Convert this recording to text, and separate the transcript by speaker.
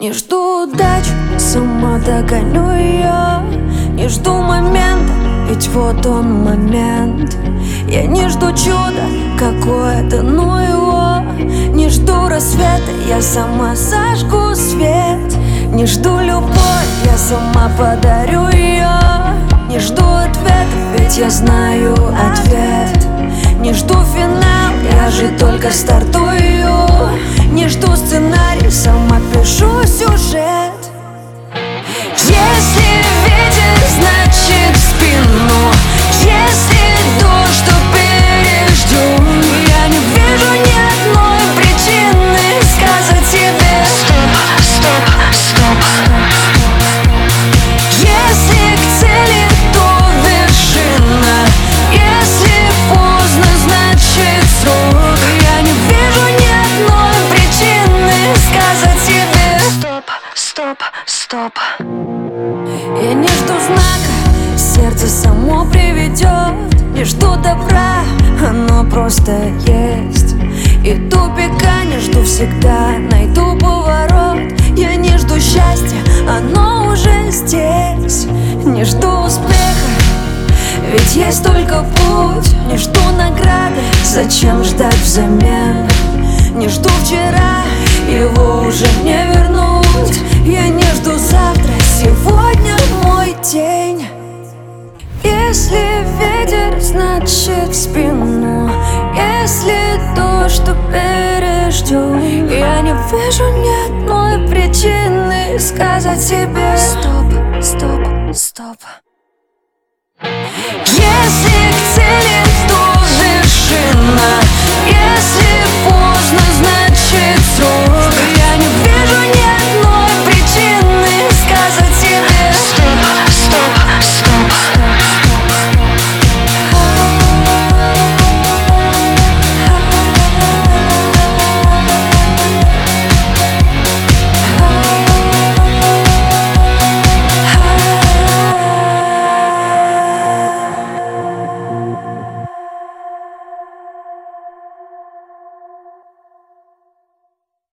Speaker 1: Не жду удачи, сама догоню ее. Не жду момента, ведь вот он момент. Я не жду чуда какое-то, ну его. Не жду рассвета, я сама зажгу свет. Не жду любовь, я сама подарю ее. Не жду ответа, ведь я знаю ответ. Не жду финал, я же только стартую. Не жду сценарий, сама пишу сюжет. Если ветер, значит в спину. Если дождь, то переждем. Я не вижу ни одной причины сказать тебе стоп, стоп, стоп. Если к цели, то вершина. Если поздно, значит срок. Я не вижу ни одной причины сказать тебе стоп, стоп, стоп. Я не жду знака, сердце само приведет. Не жду добра, оно просто есть. И тупика не жду всегда, найду поворот. Я не жду счастья, оно уже здесь. Не жду успеха, ведь есть только путь. Не жду награды, зачем ждать взамен? Не жду вчера, его уже не вернуть. Я не жду завтра, сегодня мой день. Если ветер, значит в спину. Если дождь, то переждем. Я не вижу ни одной причины сказать себе стоп, стоп, стоп. Если к цели, то вершина. Если поздно, значит срок.